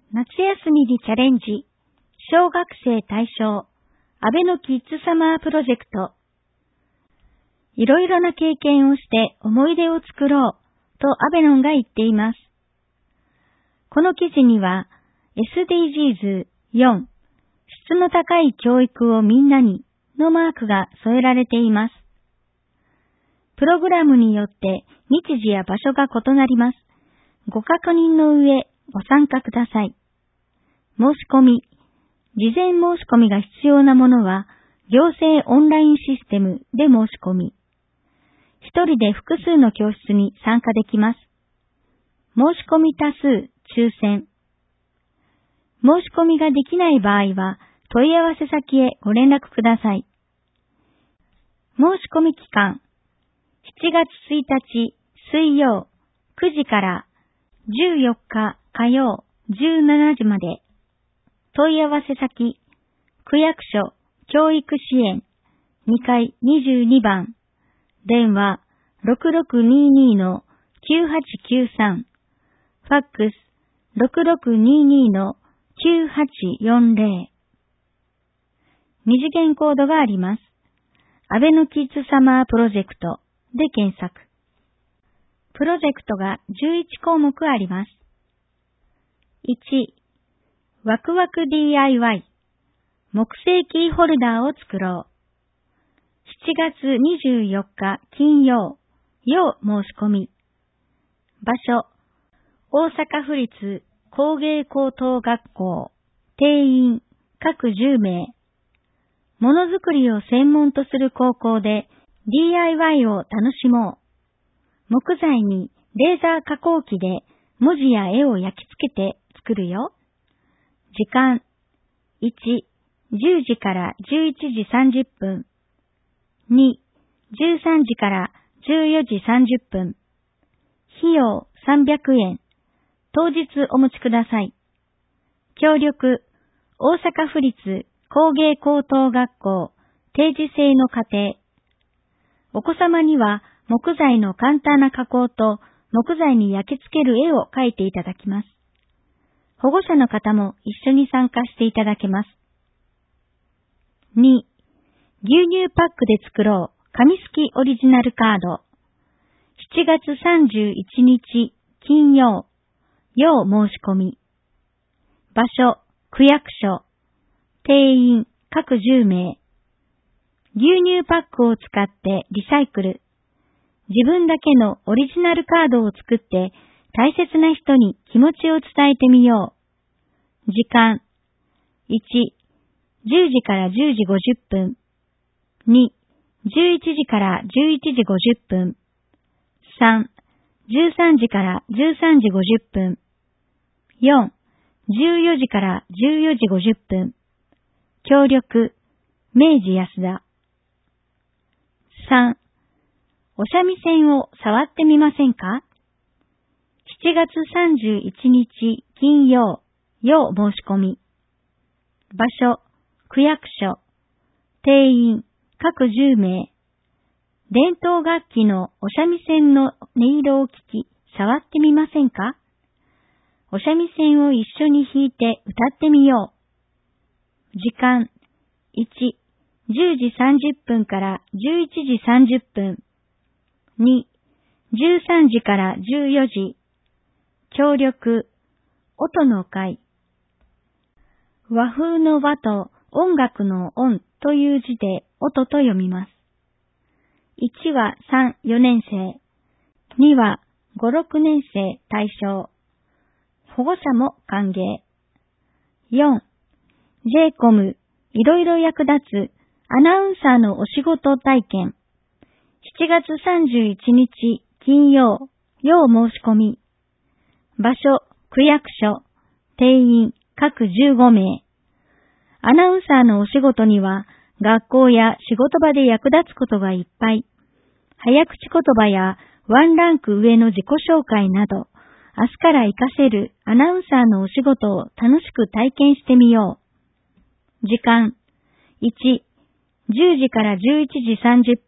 夏休みにチャレンジ、小学生対象、安倍のキッズサマープロジェクト。いろいろな経験をして思い出を作ろうとアベノンが言っています。この記事には SDGs4 質の高い教育をみんなにのマークが添えられています。プログラムによって日時や場所が異なります。ご確認の上ご参加ください。申し込み、事前申し込みが必要なものは行政オンラインシステムで申し込み、一人で複数の教室に参加できます。申し込み多数、抽選。申し込みができない場合は問い合わせ先へご連絡ください。申し込み期間、7月1日水曜9時から14日火曜17時まで。問い合わせ先、区役所教育支援2階22番、電話 6622-9893、ファックス 6622-9840。二次元コードがあります。安倍のキッズサマープロジェクトで検索。プロジェクトが11項目あります。1、ワクワク DIY 木製キーホルダーを作ろう。7月24日金曜、要申し込み。場所、大阪府立工芸高等学校。定員、各10名。ものづくりを専門とする高校で DIY を楽しもう。木材にレーザー加工機で文字や絵を焼き付けて作るよ。時間、1、10時から11時30分。2、13時から14時30分。費用300円。当日お持ちください。協力、大阪府立工芸高等学校定時制の課程。お子様には木材の簡単な加工と木材に焼き付ける絵を描いていただきます。保護者の方も一緒に参加していただけます。2、牛乳パックで作ろう紙すきオリジナルカード。7月31日金曜、要申し込み。場所、区役所。定員、各10名。牛乳パックを使ってリサイクル。自分だけのオリジナルカードを作って大切な人に気持ちを伝えてみよう。時間。1、10時から10時50分。2、11時から11時50分。3、13時から13時50分。4、14時から14時50分。協力、明治安田。3、お三味線を触ってみませんか？ 7 月31日金曜、要申し込み。場所、区役所。定員、各10名。伝統楽器のお三味線の音色を聞き、触ってみませんか？お三味線を一緒に弾いて歌ってみよう。時間、1、10時30分から11時30分。2、13時から14時。協力、音の会。和風の和と音楽の音という字で音と読みます。1は3、4年生。2は5、6年生対象。保護者も歓迎。4、JCOM いろいろ役立つアナウンサーのお仕事体験。7月31日金曜、要申し込み。場所、区役所。定員、各15名。アナウンサーのお仕事には、学校や仕事場で役立つことがいっぱい。早口言葉やワンランク上の自己紹介など、明日から活かせるアナウンサーのお仕事を楽しく体験してみよう。時間、1、10時から11時30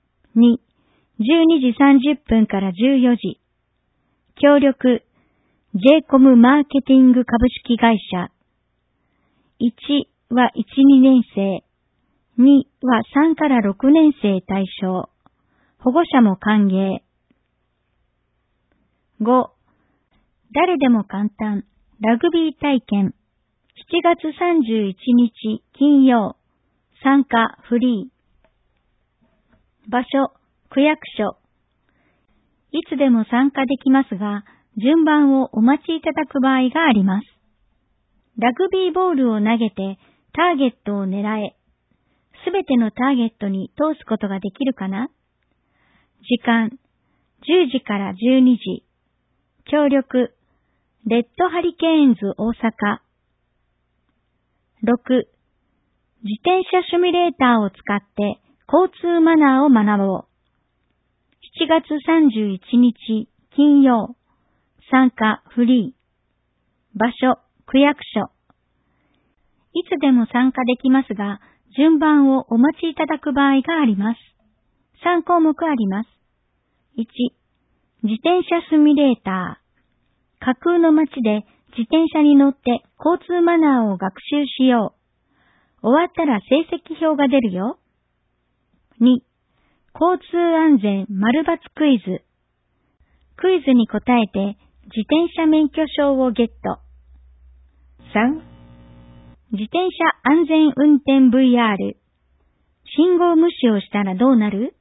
分。2、12時30分から14時。協力、 J コムマーケティング株式会社。1は1、2年生。2は3から6年生対象。保護者も歓迎。5、誰でも簡単、ラグビー体験。7月31日金曜。参加フリー。場所、区役所。いつでも参加できますが、順番をお待ちいただく場合があります。ラグビーボールを投げてターゲットを狙え。すべてのターゲットに通すことができるかな？時間、10時から12時。協力、レッドハリケーンズ大阪。6、自転車シミュレーターを使って交通マナーを学ぼう。7月31日金曜。参加フリー。場所、区役所。いつでも参加できますが、順番をお待ちいただく場合があります。3項目あります。1、自転車シミュレーター。架空の街で自転車に乗って交通マナーを学習しよう。終わったら成績表が出るよ。2、交通安全丸×クイズ。クイズに答えて自転車免許証をゲット。3、自転車安全運転 VR。信号無視をしたらどうなる？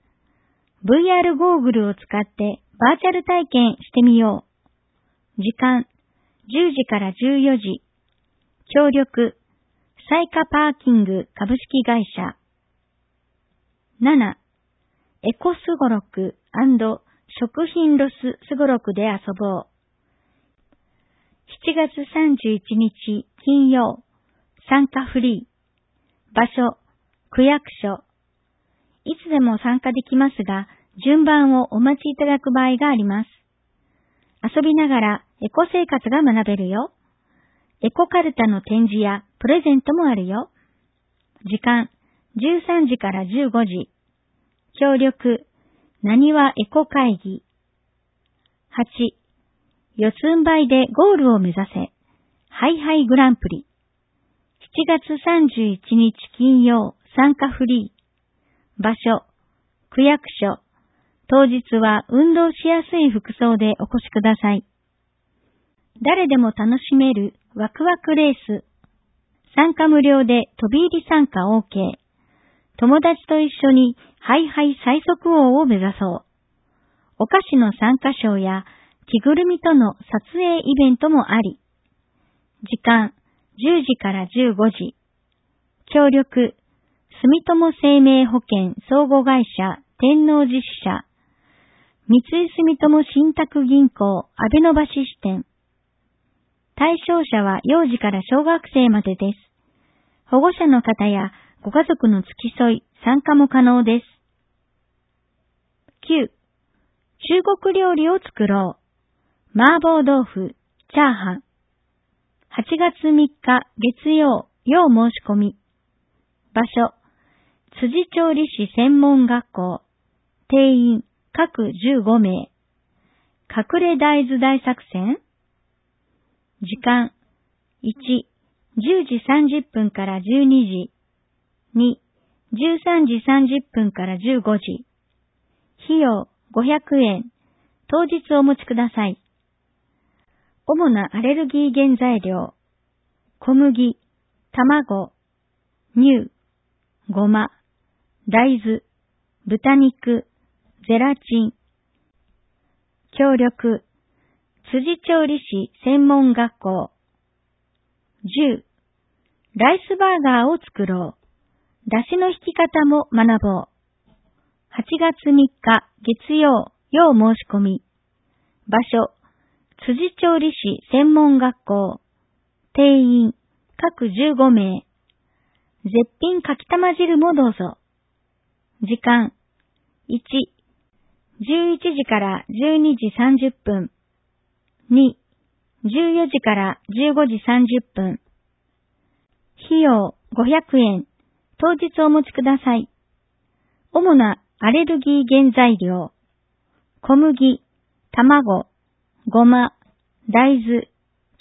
VR ゴーグルを使ってバーチャル体験してみよう。時間、10時から14時。協力、サイカパーキング株式会社。7、エコスゴロク&食品ロススゴロクで遊ぼう。7月31日金曜。参加フリー。場所、区役所。いつでも参加できますが、順番をお待ちいただく場合があります。遊びながらエコ生活が学べるよ。エコカルタの展示やプレゼントもあるよ。時間、13時から15時。協力、なにわエコ会議。8、四つん這いでゴールを目指せ。ハイハイグランプリ。7月31日金曜。参加フリー。場所、区役所。当日は運動しやすい服装でお越しください。誰でも楽しめるワクワクレース。参加無料で飛び入り参加 OK。友達と一緒にハイハイ最速王を目指そう。お菓子の参加賞や着ぐるみとの撮影イベントもあり。時間、10時から15時。協力、住友生命保険相互会社天王寺支社。三井住友信託銀行阿部野橋支店。対象者は幼児から小学生までです。保護者の方やご家族の付き添い、参加も可能です。9、中国料理を作ろう。麻婆豆腐、チャーハン。8月3日月曜、要申し込み。場所、辻調理師専門学校。定員、各15名。隠れ大豆大作戦。時間、1、10時30分から12時。2、13時30分から15時。費用500円。当日お持ちください。主なアレルギー原材料。小麦、卵、乳、ごま、大豆、豚肉、ゼラチン。協力、辻調理師専門学校。10、ライスバーガーを作ろう。出汁の引き方も学ぼう。8月3日月曜、要申し込み。場所、辻調理師専門学校。定員、各15名。絶品かきたま汁もどうぞ。時間、1、11時から12時30分。2、14時から15時30分。費用500円。当日お持ちください。主なアレルギー原材料。小麦、卵、ごま、大豆、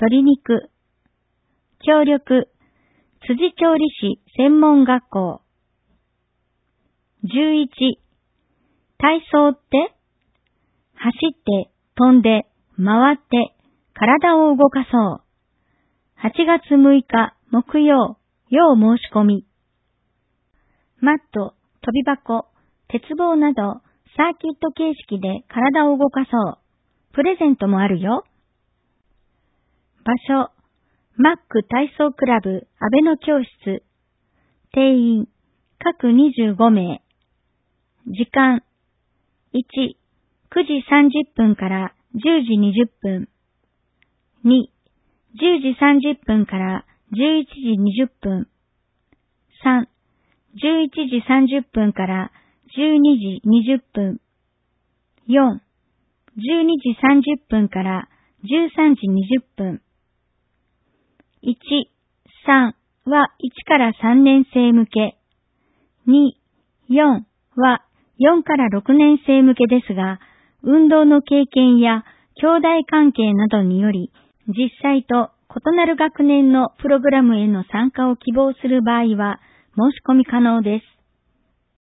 鶏肉。協力、辻調理師専門学校。11、体操って走って、飛んで、回って、体を動かそう。8月6日木曜、要申し込み。マット、飛び箱、鉄棒など、サーキット形式で体を動かそう。プレゼントもあるよ。場所、マック体操クラブ阿部野教室。定員、各25名。時間、1、9時30分から10時20分。2、10時30分から11時20分。3、11時30分から12時20分。4、12時30分から13時20分。1、3は1から3年生向け。2、4は4から6年生向けですが、運動の経験や兄弟関係などにより、実際と異なる学年のプログラムへの参加を希望する場合は申し込み可能です。